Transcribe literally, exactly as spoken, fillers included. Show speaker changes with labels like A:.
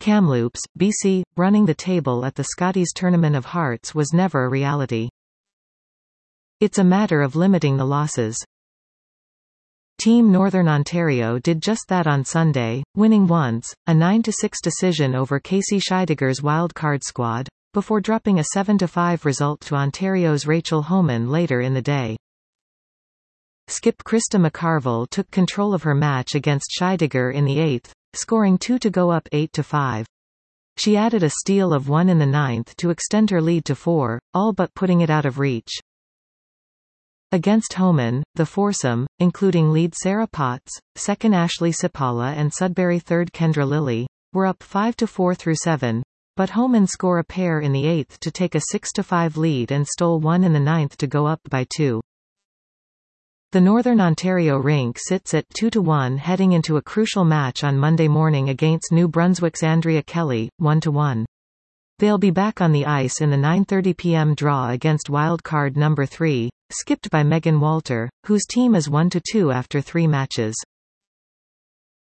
A: Kamloops, B C. Running the table at the Scotties Tournament of Hearts was never a reality. It's a matter of limiting the losses. Team Northern Ontario did just that on Sunday, winning once, a nine to six decision over Casey Scheidegger's wildcard squad, before dropping a seven to five result to Ontario's Rachel Homan later in the day. Skip Krista McCarville took control of her match against Scheidegger in the eighth, scoring two to go up eight to five. She added a steal of one in the ninth to extend her lead to four, all but putting it out of reach. Against Homan, the foursome, including lead Sarah Potts, second Ashley Sipala and Sudbury third Kendra Lilly, were up five to four through seven, but Homan scored a pair in the eighth to take a six to five lead and stole one in the ninth to go up by two. The Northern Ontario rink sits at two to one heading into a crucial match on Monday morning against New Brunswick's Andrea Kelly, one to one. They'll be back on the ice in the nine thirty p m draw against wildcard number three, skipped by Megan Walter, whose team is one to two after three matches.